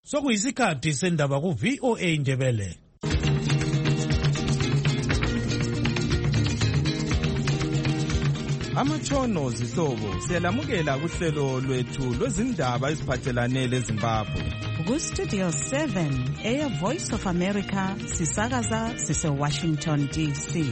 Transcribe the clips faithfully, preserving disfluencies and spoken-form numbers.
Sokuyisikhathi sendaba ku V O A Ndebele. Amatshono zihlobo siyalamukela kuhlelo lwethu lwezindaba eziphathelane leZimbabwe. Ku Studio seven, Air Voice of America, sisakaza sise Washington D C.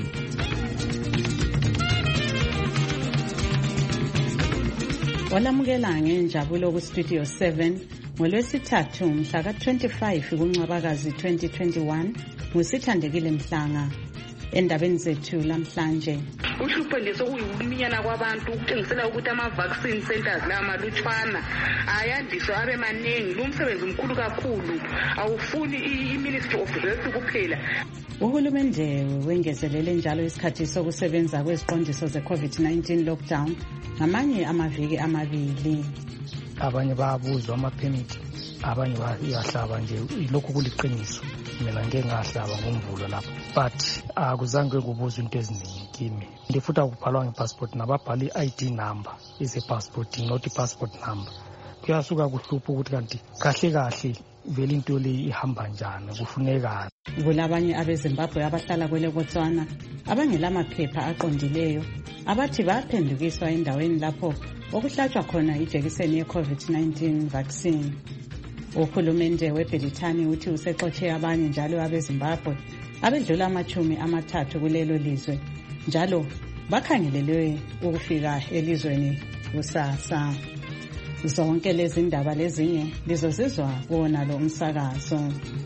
Walamukela ngenjabulo ku Studio seven ngolwesithathu mhla ka twenty-five kuNcwabakazi twenty twenty-one ngusithandekile Mhlanga. Endabeni zethu lamhlanje uhlupho nje sokuyiminyana kwabantu ukuthengisela ukuthi ama vaccine centers la malutshwana ayandiswe abe maningi. Lumsebenzi mkhulu kakhulu awufuni iMinistry of Health kuphela. Uhulumende wengezelele njalo isikhathi sokusebenza kweziqondiso ze-COVID nineteen lockdown ngamanye amaviki amabili. Abanye bayabuzwa ama-permit, abanye bayahlaba nje. Lokhu kuliqiniso, mina ngeke ngahlaba ngomvulo lapho, but akuzange kubuzwa into eziningi kimi. Ndifuta ukubhalwa ngepassport nababhala i-I D number ise-passport, not i-passport number. Kuyasuka kuhlupha ukuthi kanti kahle kahle vele into le ihamba njani, kufuneka. Kulabanye abeZimbabwe abahlala kwele Botswana abangelamaphepha aqondileyo abathi baphendukiswa endaweni lapho okuhlatshwa khona ijekiseni ye-COVID nineteen vaccine. Uhulumende weBrithani uthi usexotshe abanye njalo abeZimbabwe abedlula amachumi amathathu kulelo lizwe njalo bakhangelelwe ukufika elizweni kusasa. Zonke lezi ndaba lezinye lizozizwa kuwona lo umsakazo.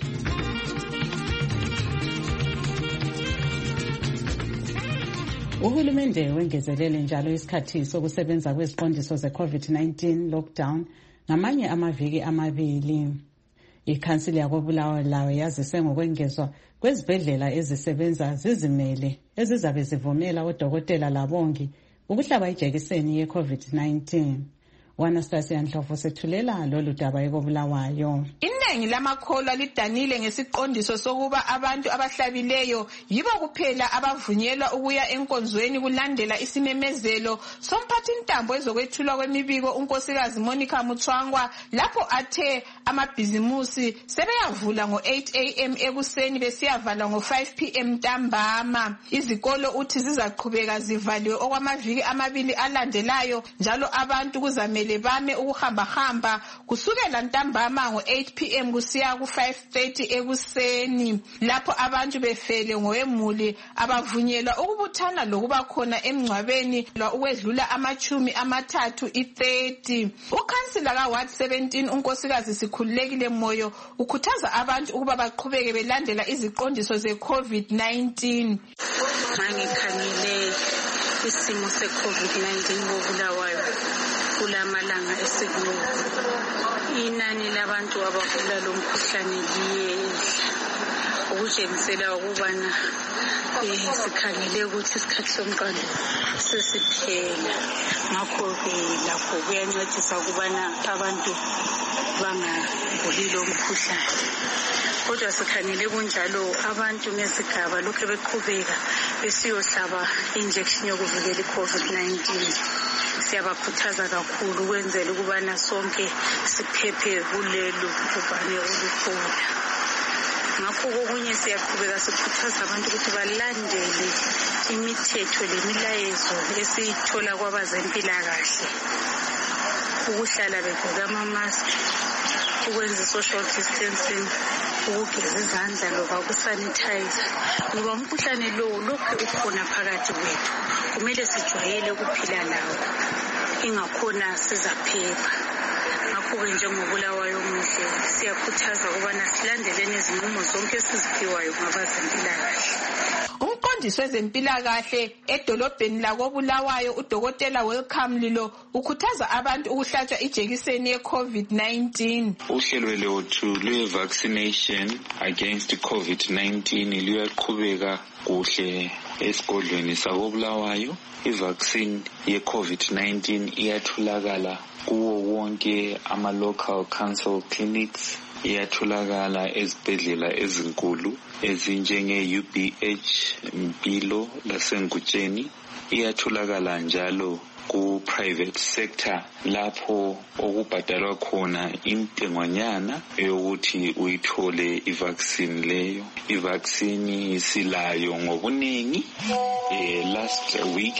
Uhulumende wengezelele njalo isikhathi sokusebenza kweziqondiso ze-COVID nineteen lockdown ngamanye amaviki amabili. Ikhansili yakoBulawayo yazise ngokwengezwa kwezibhedlela ezisebenza zizimele ezizabe zivumela odokotela labongi ukuhlaba ijekiseni ye-COVID nineteen. Anastasia Ndlovu sethulela lolu daba ekoBulawayo. Iningi lamakholwa lidanile ngesiqondiso sokuba abantu abahlabileyo yibo kuphela abavunyelwa ukuya enkonzweni kulandela isimemezelo somphathi ntambo ezokwethulwa kwemibiko unkosikazi Monica Mutswangwa lapho athe amabhizimusi sebeyavula ngo eight A M ekuseni besiyavala ngo five P M ntambama. Izikolo uthi zizaqhubeka zivaliwe okwamaviki amabili alandelayo njalo abantu kuzamele bame ukuhamba hamba kusukela ntambama ngo eight P M kusiya ku five thirty ekuseni lapho abantu befele ngoemuli abavunyelwa ukubuthana lokuba khona emngcwabeni ukwedlula amachumi amathathu i-thirty. Ukhansila ka Ward seventeen unkosikazi Sikhululekile Moyo ukhuthaza abantu ukuba baqhubeke belandela iziqondiso ze-COVID nineteen. Mangikhangele isimo se-COVID nineteen koBulawayo kulamalanga esikudlula, inani labantu abagula lo mkhuhlane liyehla, okutshengisela ukubana sikhangele ukuthi isikhathi somqando sesiphela. Ngakho-ke lapho kuyancedisa ukubana abantu bangaguli lo mkhuhlane. Kodwa sikhangele kunjalo abantu ngesigaba lokhu beqhubeka besiyohlaba injection yokuvikela i-COVID nineteen. Siyabakhuthaza kakhulu ukwenzela ukubana sonke siphephe kulelu bhubhane olukhona. Ngakho kokunye siyaqhubeka sikhuthaza abantu ukuthi balandele imithetho lemilayezo esiyithola kwabazempilakahle, ukuhlala begqoke ama-mask, ukwenza social distancing, ukugeza izandla loba ukusanitize, ngoba umkhuhlane lowo lokhu ukhona phakathi kwethu. Kumele sijwayele ukuphila lawo, ingakhona sizaphepha. Ngakho-ke njengoBulawayo omuhle siyakhuthaza ukubana silandeleni izinqumo zonke esiziphiwayo ngabazempilakahle. Umqondisi wezempilakahle edolobheni lakoBulawayo uDokotela Welcome Lilo ukhuthaza abantu ukuhlatshwa ijekiseni ye-COVID nineteen. Uhlelo lwethu lwe-vaccination against COVID nineteen luyaqhubeka kuhle esigodlweni sakoBulawayo. I-vaccine ye-COVID nineteen iyatholakala kuwo wonke ama-local council clinics, iyatholakala ezibhedlela ezinkulu ezinjenge-U B H Mpilo laseNgutsheni, iyatholakala njalo ku-private sector lapho okubhadalwa khona intengwanyana yokuthi uyithole i-vaccine leyo. I-vaccine silayo ngobuningi. Eh, last week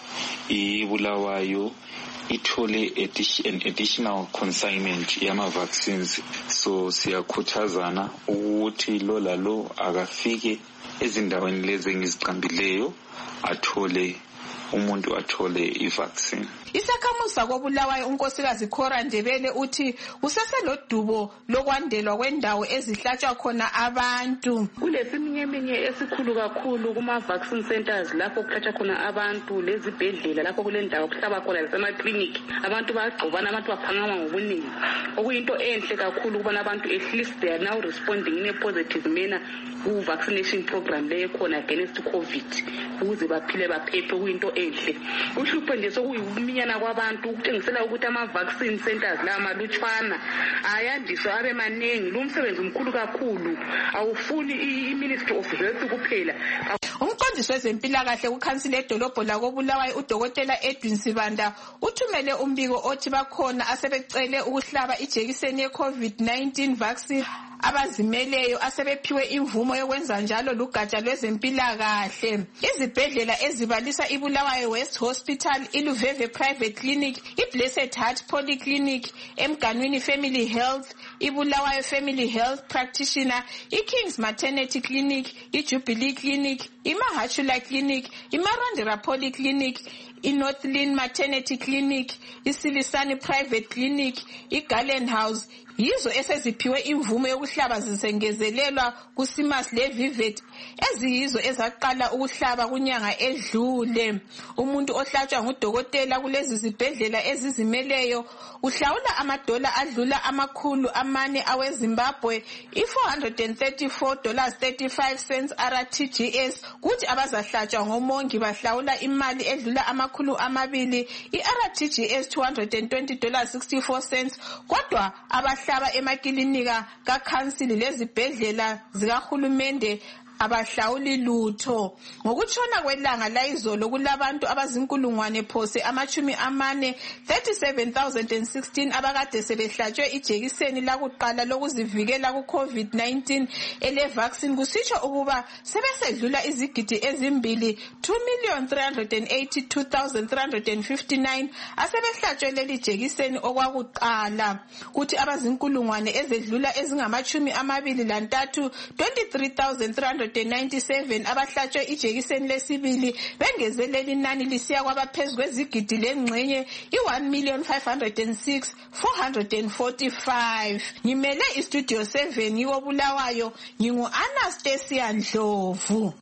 iBulawayo ithole an additional consignment yama-vaccines, so siyakhuthazana ukuthi lo lalo akafike ezindaweni lezi engiziqambileyo athole umuntu athole i-vaccine. Isakhamuzi koBulawayo unkosikazi Khora Ndebele uthi kuseselodubo lokwandelwa kwendawo ezihlatshwa khona abantu. Kulesiminyeminya esikhulu kakhulu kuma-vaccine centers lapho kuhlatshwa khona abantu, lezibhedlela lapho kulendawo kuhlaba khona lasemaklinikhi. Abantu bayagqobana, abantu baphangama ngobuningi, okuyinto enhle kakhulu ukubona abantu at least they are now responding in a positive manner ku-vaccination program leyo khona against COVID ukuze baphile baphephe, kuyinto enhle. Uhlupho nje sokuyiminyana kwabantu ukutshengisela ukuthi ama-vaccine centers la malutshwana ayandiswa abe maningi. Lo msebenzi mkhulu kakhulu, awufuni i-Ministry of Health kuphela. Umqondisi wezempilakahle kukhansila edolobho lakoBulawayo udokotela Edwin Sibanda uthumele umbiko othi bakhona asebecele ukuhlaba ijekiseni ye-COVID nineteen vaccine abazimeleyo asebephiwe imvumo yokwenza njalo lugatsha lwezempilakahle. Izibhedlela ezibalisa iBulawayo West Hospital, iLuveve Private Clinic, iBlessed Heart Polyclinic, eMganwini Family Health, iBulawayo Family Health Practitioner, iKings Maternity Clinic, iJubilee Clinic, iMahachula Clinic, iMarandera Polyclinic, iNorthland Maternity Clinic, iSilisani Private Clinic, iGarland House yizo eseziphiwe imvumo yokuhlaba zisengezelelwa kuSimas leVivet eziyizo ezaqala ukuhlaba kunyanga edlule. Umuntu ohlatshwa ngudokotela kulezi zibhedlela ezizimeleyo uhlawula amadola adlula amakhulu amane aweZimbabwe, i-four hundred thirty-four dollars thirty-five cents R T G S, kuthi abazahlatshwa ngomongi bahlawula imali edlula amakhulu amabili, i-R T G S two hundred twenty dollars sixty-four cents, kodwa abahlaba emakilinika kakhansili lezibhedlela zikahulumende abahlawuli lutho. Ngokutshona kwelanga layizolo kulabantu abazinkulungwane phose amachumi amane thirty-seven thousand sixteen abakade sebehlatshwe ijekiseni lakuqala lokuzivikela ku-COVID nineteen ele vaccine, kusitsho ukuba sebesedlula izigidi ezimbili two million three hundred eighty-two thousand three hundred fifty-nine asebehlatshwe leli jekiseni okwakuqala, kuthi abazinkulungwane ezedlula ezingamachumi amabili lantathu twenty-three thousand three hundred ninety-seven abahlatshwe ijekiseni lesibili bengezelela inani lisiya kwabaphezu kwezigidi lengxenye i-one million five hundred six thousand four hundred forty-five. Ngimele istudio seven yoBulawayo, ngingu-Anastasia Ndlovu.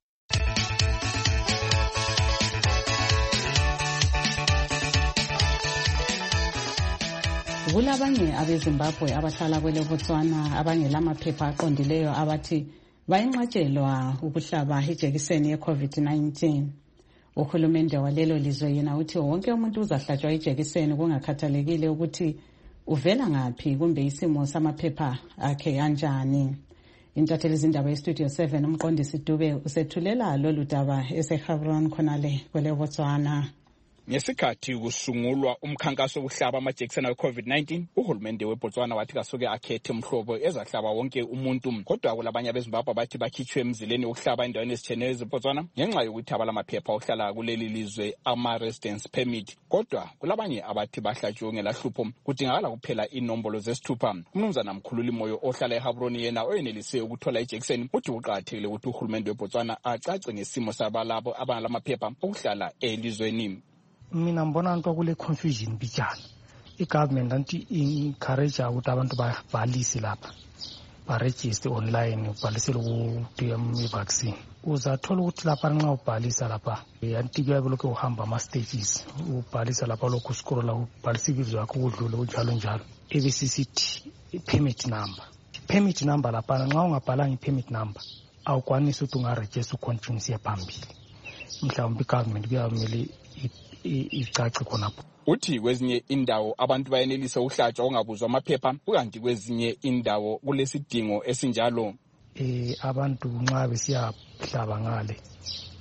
Kulabanye abeZimbabwe abahlala kwele Botswana abangelamaphepha aqondileyo abathi bayinqatshelwa ukuhlaba ijekiseni ye-COVID nineteen. Uhulumende walelo lizwe yena uthi wonke umuntu uzahlatshwa ijekiseni kungakhathalekile ukuthi uvela ngaphi kumbe isimo samaphepha akhe kanjani. Intatheli zindaba yestudio seven umqondisi Dube usethulela lolu daba eseHabron khonale kwele Botswana. Ngesikhathi kusungulwa umkhankaso wokuhlaba amajekiseni we-COVID nineteen, uhulumende weBotswana wathi kasuke akhethe umhlobo ezahlaba wonke umuntu, kodwa kulabanye abeZimbabwe bathi bakhitshwe emzileni wokuhlaba endaweni ezitshiyeneyo eziBotswana ngenxa yokuthi abalamaphepha okuhlala kuleli lizwe ama-residence permit, kodwa kulabanye abathi bahlatshiwe ngelahlupho kudingakala kuphela inombolo zesithupha. Umnumzana Mkhululi Moyo ohlala eHabron yena oyenelise ukuthola ijekiseni uthi kuqakathekile ukuthi uhulumende weBotswana acace ngesimo sabalabo abangalamaphepha okuhlala elizweni. Mina mbona into kule confusion bijana. I-government anti encourage ukuthi abantu babhalise lapha, baregister online, ubhalisele ukuthi i-vaccine. Uzathola ukuthi lapha nxa ubhalisa lapha anti kuyabe lokhu uhamba ama-stages, ubhalisa lapha lokhu scrolla ubhalisa ibizo yakho ukudlula njalo njalo. ebesisithi permit number. Permit number lapha nxa ungabhalanga i-permit number awukwanisi ukuthi ungaregister ucontinue phambili. Mhlawumbe i-government kuyamele icace khonapho. Uthi kwezinye indawo abantu bayenelisa ukuhlatshwa ongabuzwa amaphepha, ukanti kwezinye indawo kulesidingo esinjalo. Eh abantu nxa besiyahlaba ngale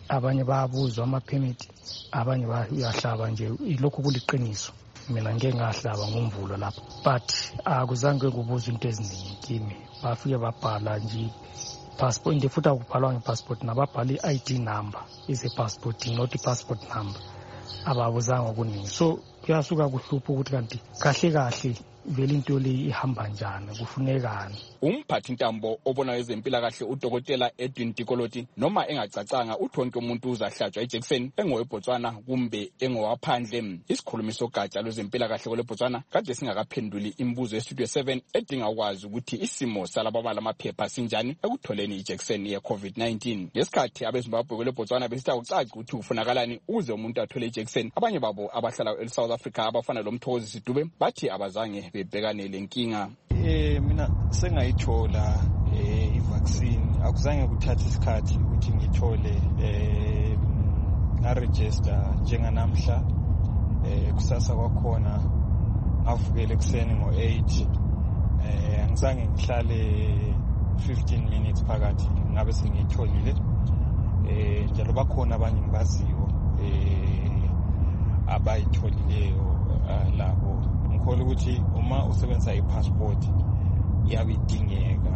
abanye bayabuzwa ama-permit, abanye bayahlaba nje. Ilokhu kuliqiniso. Mina ngeke ngahlaba ngomvulo lapho, but akuzange kubuzwa into eziningi kimi. Bafike babhala nje passport, nje futhi akubhalwa ngepassport, nababhala i-I D number ise-passport, not i-passport number. Ababuzanga okuningi. So kuyasuka kuhlupha ukuthi kanti kahle kahle vele into le ihamba njani, kufunekani. Umphathi ntambo obona ezempilakahle udokotela Edwin Tikoloti noma engacacanga uthi wonke umuntu uzahlatshwa ijekiseni engoweBotswana kumbe engowaphandle. Isikhulumi sogatsha lwezempilakahle kweleBotswana kade singakaphenduli imibuzo yestudio seven edinga ukwazi ukuthi isimo salabo balamaphepha sinjani ekutholeni ijekiseni ye-COVID nineteen. Ngesikhathi abeZimbabwe kweleBotswana besitha ukucaca ukuthi ufunakalani ukuze umuntu athole ijekiseni, abanye babo abahlala eSouth Africa abafana loMthokozi Sidube bathi abazange bebhekane lenkinga. Eh mina sengayithola eh i-vaccine, akuzange kuthatha isikhathi ukuthi ngithole eh na register njenganamhla. Eh kusasa kwakhona avukele kuseni ngo eight. Eh angizange ngihlale fifteen minutes phakathi ngabe sengitholile. Eh njalo bakhona abanye ngibaziyo eh abayitholileyo labo. Ngikholwa ukuthi uma usebenzisa i-passport iyabidingeka,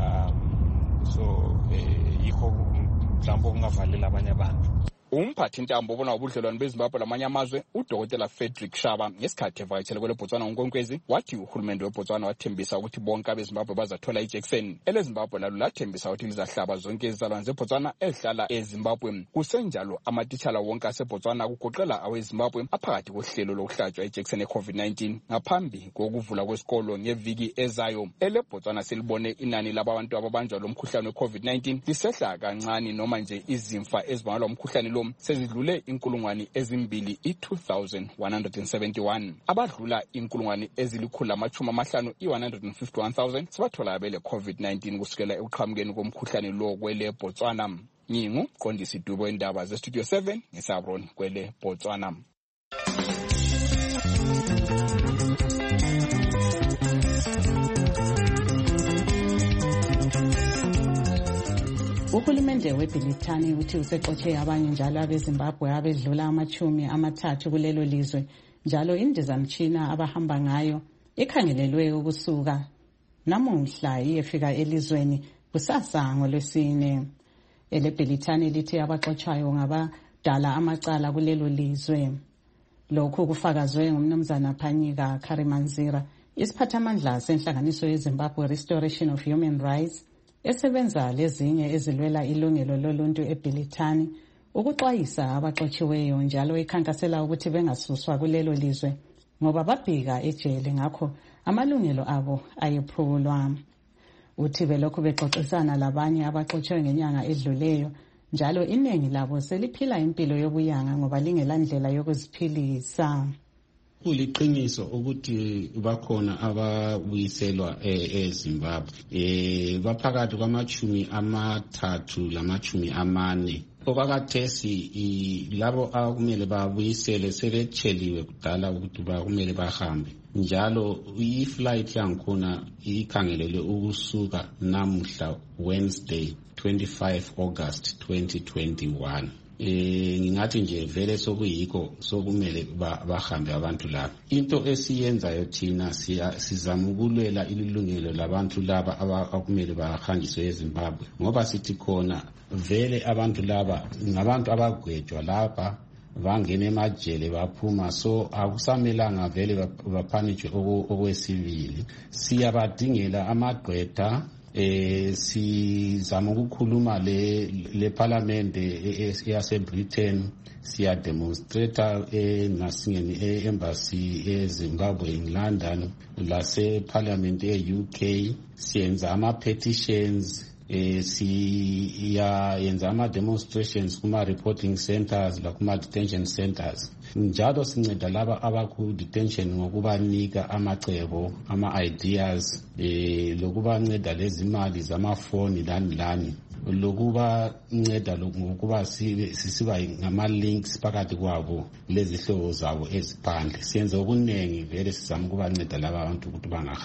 um so yikho mhlawumbe kungavalela abanye abantu. Umphathi ntambo obona ubudlelwano beZimbabwe lamanye amazwe uDokotela Frederick Shaba ngesikhathi evakatshele kweleBotswana ngoNkwenkwezi wathi uhulumende weBotswana wathembisa ukuthi bonke abeZimbabwe bazathola ijekiseni. EleZimbabwe lalo lathembisa ukuthi lizahlaba zonke izizalwane zeBotswana ezihlala eZimbabwe. Kusenjalo amatitshala wonke aseBotswana kugoqela aweZimbabwe aphakathi kohlelo lokuhlatshwa ijekiseni ye-COVID nineteen ngaphambi kokuvula kwesikolo ngeviki ezayo. EleBotswana selibone inani labantu ababanjwa lomkhuhlane we-COVID nineteen lisehla kancane noma nje izimfa ezibangelwa umkhuhlane lo sezidlule inkulungwane ezimbili i-two thousand one hundred seventy-one. Abadlula inkulungwane ezilikhulu lamachumi amahlanu i-one hundred fifty-one thousand sibathola bele COVID nineteen kusukela ekuqhamukeni komkhuhlane lo kwele Botswana. Nyingu Qondisi Dubo indaba ze Studio seven ngeSabron kwele Botswana. Uhulumende weBrithani uthi useqotshe abanye njalo abeZimbabwe abedlula amachumi amathathu kulelo lizwe, njalo indizamtshina abahamba ngayo ikhangelelwe ukusuka namuhla iyefika elizweni kusasa ngolwesine. EleBrithani lithi abaxotshwayo ngabadala amacala kulelo lizwe. Lokhu kufakazwe ngumnumzana Phanyika Karimanzira, isiphathamandla senhlanganiso yeZimbabwe Restoration of Human Rights esebenza lezinye ezilwela ilungelo loluntu eBrithani, ukuxwayisa abaxotshiweyo njalo ikhankasela ukuthi bengasuswa kulelo lizwe ngoba babhika ejele ngakho amalungelo abo ayephulwa. Uthi belokhu bexoxisana labanye abaxotshwe ngenyanga edluleyo, njalo iningi labo seliphila impilo yobuyanga ngoba lingelandlela yokuziphilisa. Kuliqiniso ukuthi bakhona ababuyiselwa eZimbabwe eh baphakathi kwamachumi amathathu lamachumi amane. Okwakathesi labo akumele babuyisele seletsheliwe kudala ukuthi bakumele bahambe, njalo i-flight yangikhona ikhangelelwe ukusuka namuhla Wednesday twenty-five August twenty twenty-one. Eh ngingathi nje vele sokuyikho sokumele bahambe abantu laba. Into esiyenzayo thina sizama ukulwela ilungelo labantu laba abakumele bahanjiswe eZimbabwe, ngoba sithi khona vele abantu laba ngabantu abagwetshwa lapha bangena emajele baphuma, so akusamelanga vele baphanishwe okwesibili. Siyabadingela amagqwetha. Eh sizama ukukhuluma le le parliament yase Britain, siya demonstrator eh nasingeni embassy eZimbabwe in London, lase parliament e-U K, siyenza ama petitions, eh siya yenza ama demonstrations kuma reporting centers la kuma detention centers. Njalo sinceda laba abaku detention ngokubanika amacebo, ama ideas, eh lokubanceda lezi imali zamafoni lani lani, lokubanceda ngokuba sisiba ngama links phakathi kwabo lezi hlobo zabo eziphandle. Siyenza okunengi vele sizama ukubanceda laba abantu ukuthi bangahambi.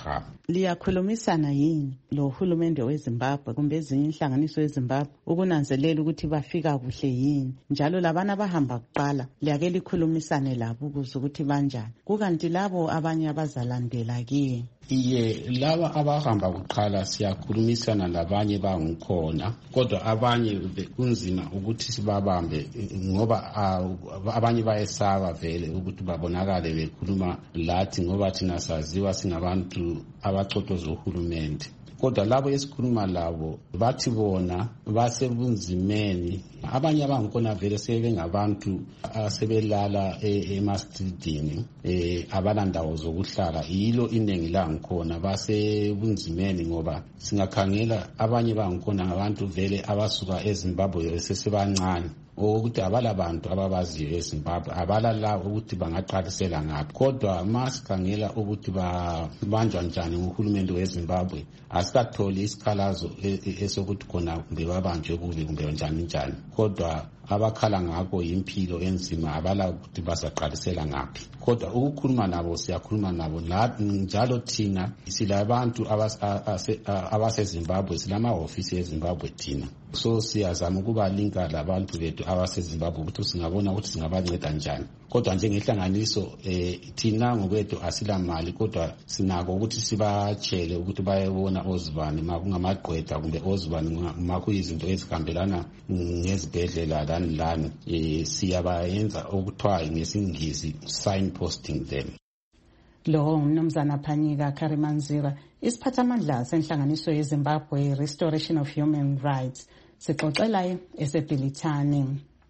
liyakhulumisana yini lo hulumende weZimbabwe kumbe ezinye inhlanganiso yeZimbabwe ukunanzelela ukuthi bafika kuhle yini, njalo labana abahamba kuqala liyake likhulumisane labo ukuze ukuthi banjani, kukanti labo abanye abazalandela kiye? Iye, laba abahamba kuqala siyakhulumisana labanye bangikhona, kodwa abanye kunzima ukuthi sibabambe ngoba abanye bayesaba vele ukuthi babonakale bekhuluma lathi ngoba thina saziwa singabantu abacotoza uhulumende. Kodwa labo esikhuluma labo bathi bona basebunzimeni, abanye abangikhona vele sebengabantu asebelala emastridini, eh abalandawo zokuhlala. Yilo iningi la ngikhona basebunzimeni ngoba singakhangela abanye bangikhona ngabantu vele abasuka eZimbabwe sesebancane, ukuthi abala bantu ababaziyo eZimbabwe, abala la ukuthi bangaqalisela ngaphi. Kodwa masikhangela ukuthi banjwa njani uhulumende weZimbabwe, asikatholi isikhalazo esokuthi khona kumbe babanjwe kubi kumbe njani njani. Kodwa abakhala ngakho impilo enzima, abala ukuthi basaqalisela ngaphi. Kodwa ukukhuluma nabo siyakhuluma nabo njalo. Thina silabantu abaseZimbabwe, silama ofisi eZimbabwe thina, so siyazama ukuba linka labantu bethu abaseZimbabwe ukuthi singabona ukuthi singabanceda njani. Kodwa njengehlanganiso eh thina ngokwethu asila mali, kodwa sinako ukuthi sibatshele ukuthi bayebona ozibani makungamaqwetha kumbe ozibani makuyizinto ezihambelana ngezibhedlela lani lani, eh siyabayenza okuthiwa ngesingisi signposting them. Lo umnumzana Phanyika Karimanzira, isiphathamandla senhlanganiso yeZimbabwe Restoration of Human Rights, sixoxela eseBhilithani.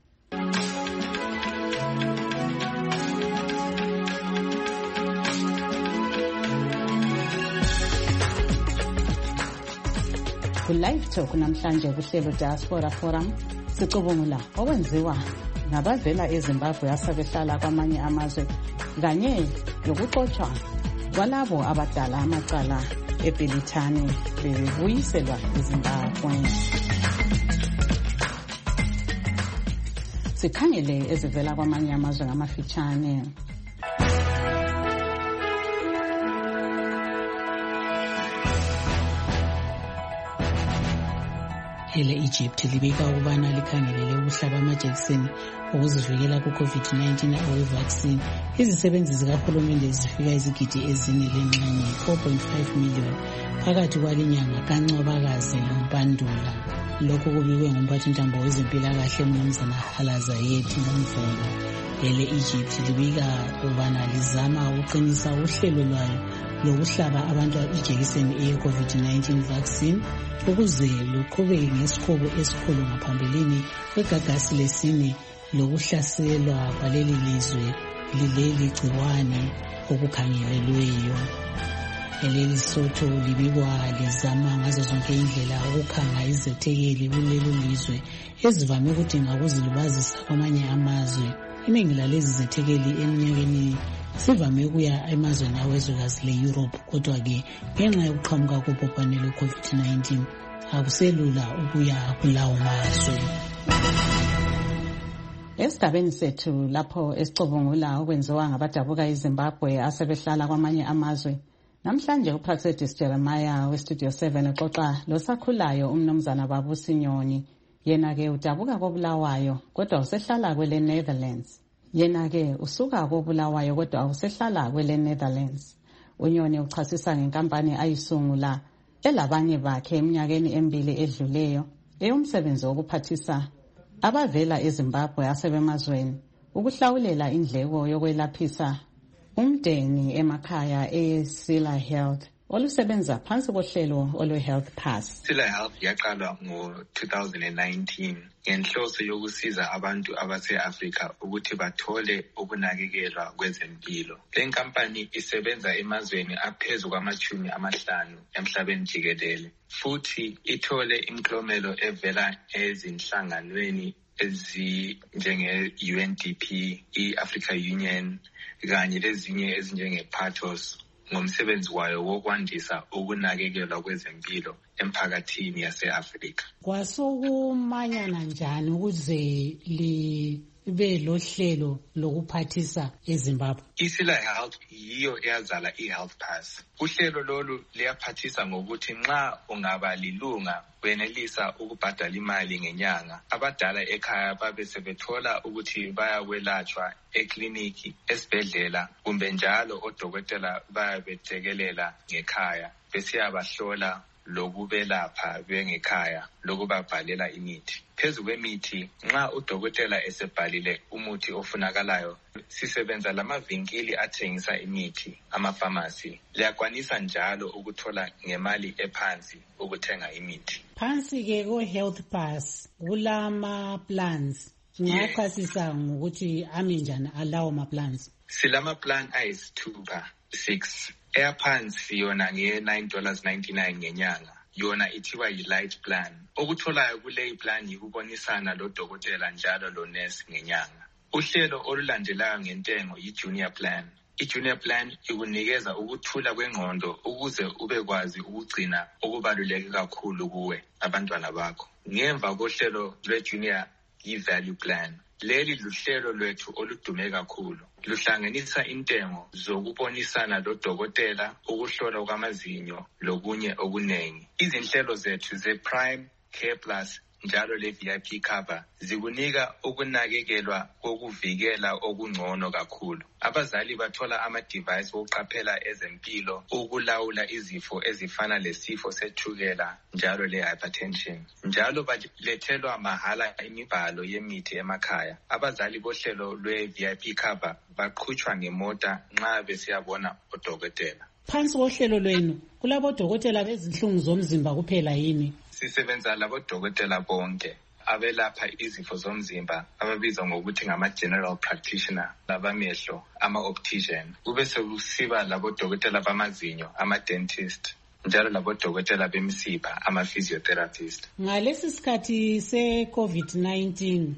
Ku-Live Talk namhlanje kuhlelo Diaspora Forum sicubungula okwenziwa nabavela eZimbabwe asebehlala kwamanye amazwe kanye lokuxoxwa kwalabo abadala amacala eBhilithani bebuyiselwa eZimbabwe. Sikhangele ezivela kwamanye amazwe ngamafitshane. Ele Egypt libika ukubana likhangelele ukuhlaba amajekiseni ukuzivikela ku-COVID nineteen awe-vaccine. Izisebenzi zikahulumende zifika izigidi ezine lenxenye four point five million phakathi kwalinyanga kaNcwabakazi loMpandula. Lokhu kubikwe ngumphathintambo wezempilakahle uMnumzana Halazayed Nomvolo. Ele Egypt libika ukubana lizama ukuqinisa uhlelo lwayo lokuhlaba abantu ijekiseni eye-COVID nineteen vaccine ukuze luqhubeke ngesikhobo esikhulu ngaphambilini kwegagasi lesine lokuhlaselwa kwaleli lizwe lileli gciwane okukhangelelweyo. Leli sotho libikwa lizama ngazo zonke indlela ukukhanga izethekeli kulelo lizwe ezivame ukudinga ukuzilibazisa kwamanye amazwe. Iningi lalezi zethekeli eminyakeni sivame ukuya emazweni awezwekazi le-Europe, kodwa-ke ngenxa yokuqhamuka kobhubhane lwe-COVID nineteen akuselula ukuya kulawo mazwe. Esigabeni sethu lapho esicubungula okwenziwa ngabadabuka eZimbabwe asebehlala kwamanye amazwe, namhlanje uPraxedis Jeremiah weStudio seven uxoxa losakhulayo umnumzana Babusinyoni. Yena-ke udabuka koBulawayo kodwa usehlala kwele Netherlands. Yena-ke usuka koBulawayo kodwa usehlala kwele Netherlands. uNyoni uchasisa ngenkampani ayisungula elabanye bakhe eminyakeni emibili edluleyo eyomsebenzi wokuphathisa abavela eZimbabwe asebemazweni ukuhlawulela indleko yokwelaphisa umndeni emakhaya eSila Health olusebenza phansi kohlelo olwe-Health Pass. Sila Health yaqalwa ngo-two thousand nineteen ngenhloso yokusiza abantu abase-Afrika ukuthi bathole ukunakekelwa kwezempilo. Le nkampani isebenza emazweni aphezu kwamachumi amahlanu emhlabeni jikelele, futhi ithole imiklomelo evela ezinhlanganweni ezinjenge-U N D P, i-Africa Union, kanye lezinye ezinjenge-Pathos ngomsebenzi wayo wokwandisa ukunakekelwa kwezempilo emphakathini yase-Afrika. Kwasukumanyana njani ukuze belohlelo lokuphathisa eZimbabwe? iSila Health yiyo eyazala iHealth Pass. Uhlelo lolu liyaphathisa ngokuthi nxa ungaba lilunga wenelisa ukubhadala imali ngenyanga. Abadala ekhaya babe sebethola ukuthi bayakwelatshwa ekliniki, esibhedlela, kumbe njalo odokotela bayabethekelela ngekhaya besiyabahlola lokubelapha bengekhaya, lokubabhalela imithi. Phezu kwemithi, nxa udokotela esebhalile umuthi ofunakalayo, sisebenza lamavinkili athengisa imithi, ama-pharmacy. Liyakwanisa njalo ukuthola ngemali ephansi ukuthenga imithi. Phansi ke ku-Health Pass kulama plans. Ngiyachasisa ngokuthi ame njani alawo ma plans. Silama plan ayisithupha, six. Eyaphansi yona nge nine dollars ninety-nine ngenyanga. Yona ithiwa yi-light plan. Okutholayo kule plan yikubonisana lo dokotela njalo lo nurse ngenyanga. Uhlelo olulandelayo ngentengo yi-junior plan. I-junior plan ikunikeza ukuthula kwengqondo ukuze ubekwazi ukugcina okubaluleke kakhulu kuwe abantwana bakho. Ngemva kohlelo lwe-junior yi-value plan. Leli luhlelo lwethu oludume kakhulu. Luhlanganisa intengo zokubonisana lo dokotela, ukuhlola kwamazinyo, lokunye okunengi. Izinhlelo zethu ze-Prime Care Plus njalo le-V I P cover zikunika ukunakekelwa kokuvikela okungcono kakhulu. Abazali bathola ama-device okuqaphela ezempilo, ukulawula izifo ezifana lesifo sethukela njalo le-hypertension. Njalo balethelwa mahala imibhalo yemithi emakhaya. Abazali bohlelo lwe-V I P cover baqhutshwa ngemota nxa besiyabona odokotela. Phansi kohlelo lwenu kulabo dokotela bezinhlungu zomzimba kuphela yini? Sisebenza labo dokotela bonke abelapha izifo zomzimba ababizwa ngokuthi ngama-general practitioner, labamehlo, ama-optician. Kube sekusiba labo dokotela bamazinyo, ama-dentist, njalo labo dokotela bemisipha, ama-physiotherapist. Ngalesi sikhathi se-COVID nineteen,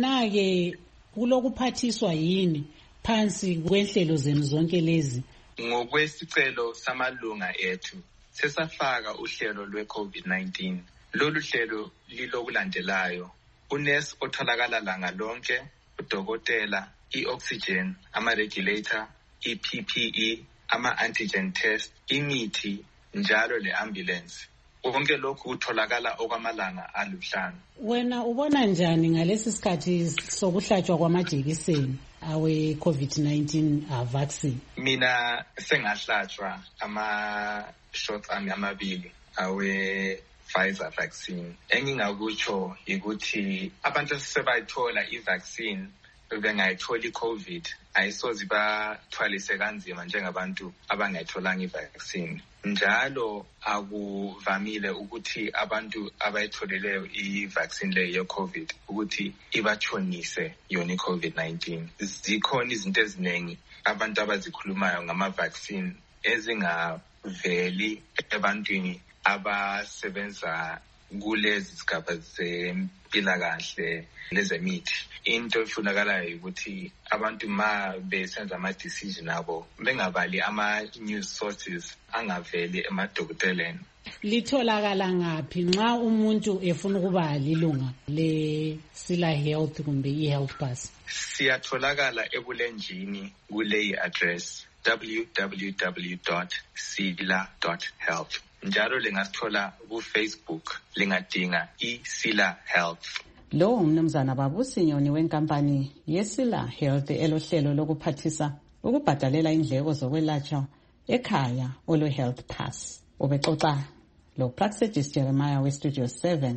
inake kulokuphathiswa yini phansi kwenhlelo zenu zonke lezi? Ngokwesicelo samalunga ethu, sesafaka uhlelo lwe-COVID nineteen. Lolu hlelo lilokulandelayo: unesi otholakala langa lonke, udokotela, i-oxygen, ama-regulator, i-P P E, ama-antigen test, imithi, njalo le-ambulance. Konke lokhu kutholakala okwamalanga aluhlanu. Wena ubona njani ngalesi sikhathi sokuhlatshwa kwamajekiseni awe-COVID nineteen uh, vaccine? Mina sengahlatshwa ama-shots ami amabili awe-Pfizer vaccine. Engingakutsho ukuthi abantu sebayithola i-vaccine bengayithola i-COVID ayisoze bathwalise kanzima njengabantu abangayitholanga i-vaccine. Njalo akuvamile ukuthi abantu abayitholeleyo i-vaccine leyo ye-COVID ukuthi ibathonise yona i-COVID nineteen. Zikhona izinto eziningi abantu abazikhulumayo ngama-vaccine ezingaveli ebantwini abasebenza kulezi zigaba zempilakahle lezemithi. Into efunakalayo ukuthi abantu ma besenza ama-decision abo bengabali ama-news sources angaveli emadokoteleni. Litholakala ngaphi nxa umuntu efuna ukuba lilunga le-Sila Health kumbe i-Health Pass? Siyatholakala ebulenjini kule address w w w dot sila dot health. Njalo lingasithola ku-Facebook, lingadinga iSila Health. Lo umnumzana Babusi Nyoni wenkampani yeSila Health elohlelo lokuphathisa ukubhadalela indleko zokwelatshwa ekhaya olo Health Pass. Ubexoxa lo Praxedis Jeremiah we Studio seven.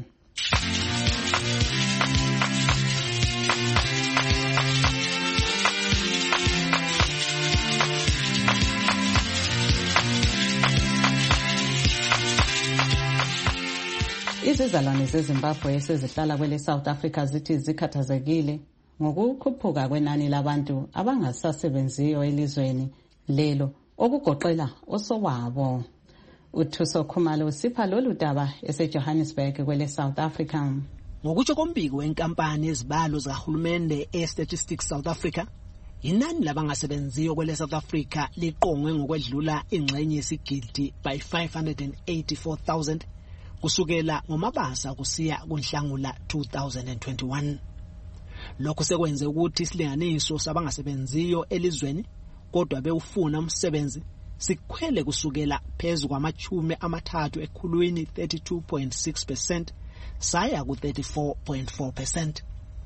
Izizalwane zeZimbabwe esezihlala kwele South Africa zithi zikhathazekile ngokukhuphuka kwenani labantu abangasasebenziyo elizweni lelo okugoqela osowabo. Uthuso Khumalo usipha lolu daba eseJohannesburg kwele South Africa. Ngokutsho kombiko wenkampani ezibalo zikahulumende e-Statistics South Africa, inani labangasebenziyo kwele South Africa liqongwe ngokwedlula ingxenye yesigidi by five hundred eighty-four thousand kusukela ngomabasa kusiya kunhlangula two thousand twenty-one. Lokho sekwenze ukuthi isilinganiso sabangasebenziyo elizweni kodwa bewufuna umsebenzi sikhwele kusukela phezulu kwamachumi amathathu ekhulwini thirty-two point six percent saya ku thirty-four point four percent.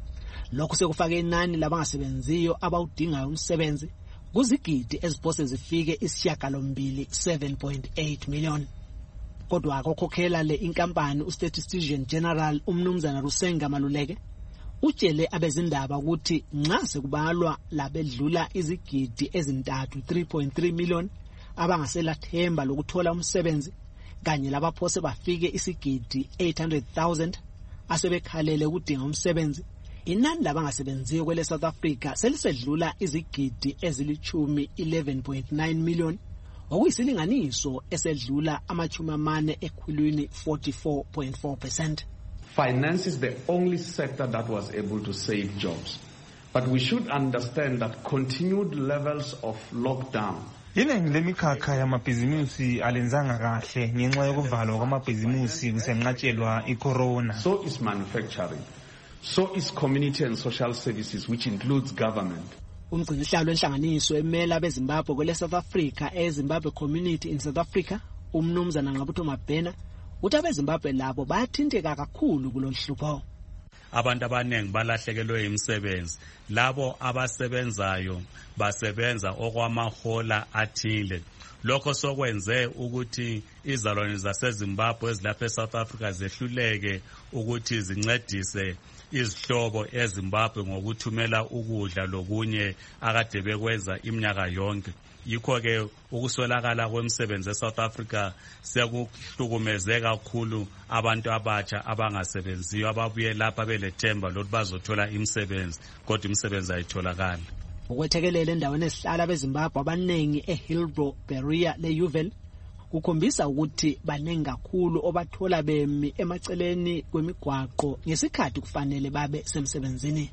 Lokho sekufake inani labangasebenziyo abawudingayo umsebenzi kuzigidi eziphose zifike isishiyagalombili seven point eight million. Kodwa akukhokhela le inkampani uStatistician General umnumzana Rusenga Maluleke utshele abezindaba ukuthi nxa sekubalwa labedlula izigidi ezintathu three point three million abangasela themba lokuthola umsebenzi kanye labaphose bafike isigidi eight hundred thousand asebekhalele ukudinga umsebenzi, inani labangasebenziyo kwele South Africa selisedlula izigidi ezilichumi eleven point nine million okuyisilinganiso esedlula amachumi amane ekhulwini forty-four point four percent. Finance is the only sector that was able to save jobs. But we should understand that continued levels of lockdown iningi lemikhakha yamabhizimusi alenzanga kahle ngenxa yokuvalwa kwamabhizimusi kusenqatshelwa icorona. So is manufacturing. So is community and social services, which includes government. Umgcinisihlalo enhlanganiso emela beZimbabwe kwele South Africa eZimbabwe Community in South Africa umnumzana Ngqabutho Mabhena uthi abeZimbabwe labo bayathinteka kakhulu kuloluhlupho. Abantu abaningi balahlekelwe imisebenzi, labo abasebenzayo basebenza okwamahola athile. Lokho sokwenze ukuthi izalwane zaseZimbabwe ezilapha eSouth Africa zehluleke ukuthi zincedise izihlobo eZimbabwe ngokuthumela ukudla lokunye akade bekwenza iminyaka yonke. Yikho ke ukuswelakala kwemisebenzi eSouth Africa sekuhlukumeze kakhulu abantu abatsha abangasebenziyo ababuye lapha belethemba lokuthi bazothola imisebenzi kodwa imisebenzi ayitholakala. Ukwethekelela endaweni esihlala beZimbabwe abanengi eHillbrow Berea leUval kukhombisa ukuthi banengi kakhulu obathola bemi emaceleni kwemigwaqo ngesikhathi kufanele babe semsebenzini.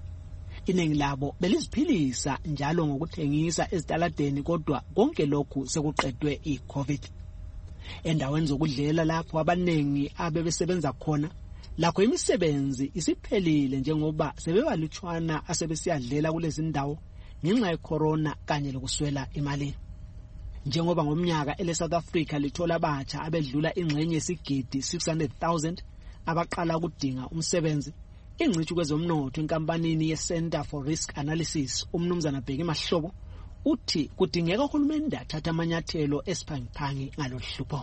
Iningi labo beliziphilisa njalo ngokuthengisa ezitaladeni kodwa konke lokhu sekuqedwe iCovid. Endaweni zokudlela lapho abanengi abebesebenza khona lakho imisebenzi isiphelile njengoba sebebalutshwana asebesiyadlela kulezi ndawo ngenxa yecorona kanye lokuswela imali. Njengoba ngomnyaka ele South Africa lithola abatsha abedlula ingxenye yesigidi six hundred thousand abaqala ukudinga umsebenzi, ingcitshi kwezomnotho enkampanini yeCenter for Risk Analysis umnumzana Bheki Mahlobo uthi kudingeka uhulumeni athatha amanyathelo esiphangiphangi ngaloluhlupho.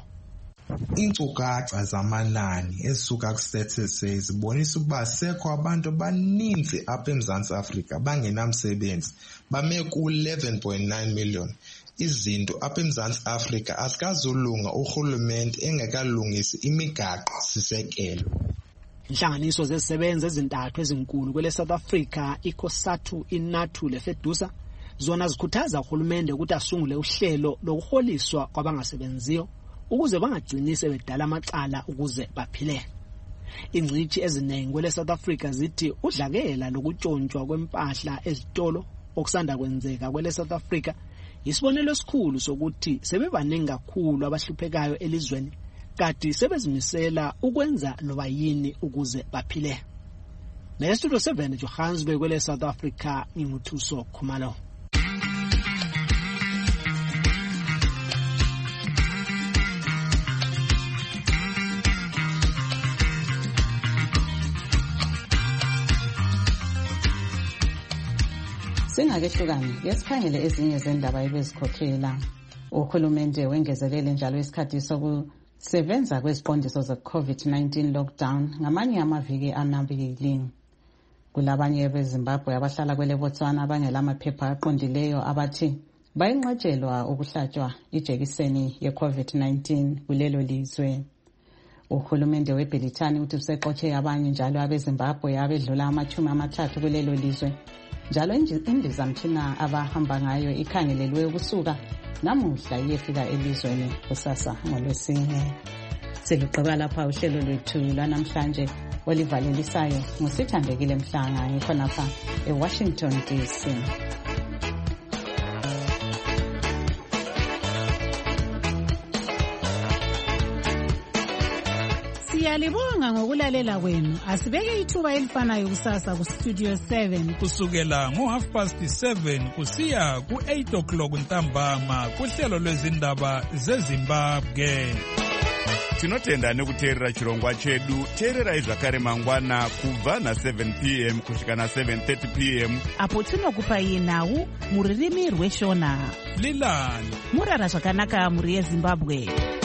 Inkcukacha zamanani ezisuka ku-statistics zibonisa ukuba sekho abantu abaninzi apha eMzantsi Afrika bangenamsebenzi bame ku-eleven point nine million. Izinto apha eMzantsi Afrika azikazulunga urhulumente engekalungisi imigaqo sisekelo. Inhlanganiso zezisebenzi ezintathu ezinkulu kwele South Africa iCOSATU, iNATU leFEDUSA zona zikhuthaza uhulumende ukuthi asungule uhlelo lokuholiswa kwabangasebenziyo ukuze bangagcini sebedala amacala ukuze baphile. Ingcitshi eziningi kwele South Africa zithi udlakela lokutshontshwa kwempahla ezitolo okusanda kwenzeka kwele South Africa isibonelo esikhulu sokuthi sebebaningi kakhulu abahluphekayo elizweni kati sebezimisela ukwenza loba yini ukuze baphile. Nestudio seven Johannesburg kwele South Africa ngimuthuso Khumalo. Singakehlukani yesikhangele ezinye zendaba ebezikhokhela. Uhulumende wengezelele njalo isikhathi sokusebenza kweziqondiso ze-COVID nineteen lockdown ngamanye amaviki amabili. Kulabanye beZimbabwe abahlala kwele Botswana abangelamaphepha aqondileyo abathi bayinqatshelwa ukuhlatshwa ijekiseni ye-COVID nineteen kulelo lizwe. Uhulumende weBrithani uthi useqotshe abanye njalo abeZimbabwe abedlula amachumi amathathu kulelo lizwe. Njalo indizamtshina abahamba ngayo ikhangelelwe ukusuka namuhla iyefika elizweni kusasa ngolwesine. Siluqaba lapha uhlelo lwethu lwanamhlanje olivalelisayo ngusithandekile Mhlanga ngikhonapha eWashington D C. Siyalibonga ngokulalela kwenu. Asibeke ithuba elifanayo kusasa ku Studio seven kusukela ngo half past seven kusiya ku eight o'clock ntambama kuhlelo lwezindaba zeZimbabwe. Tinotenda nekuteerera chirongwa chedu. Teererai zvakare mangwana kubva na seven p m kusvika na seven thirty p m apo tinokupai nhau muririmi rweshona. Lilani murara zvakanaka muri yeZimbabwe.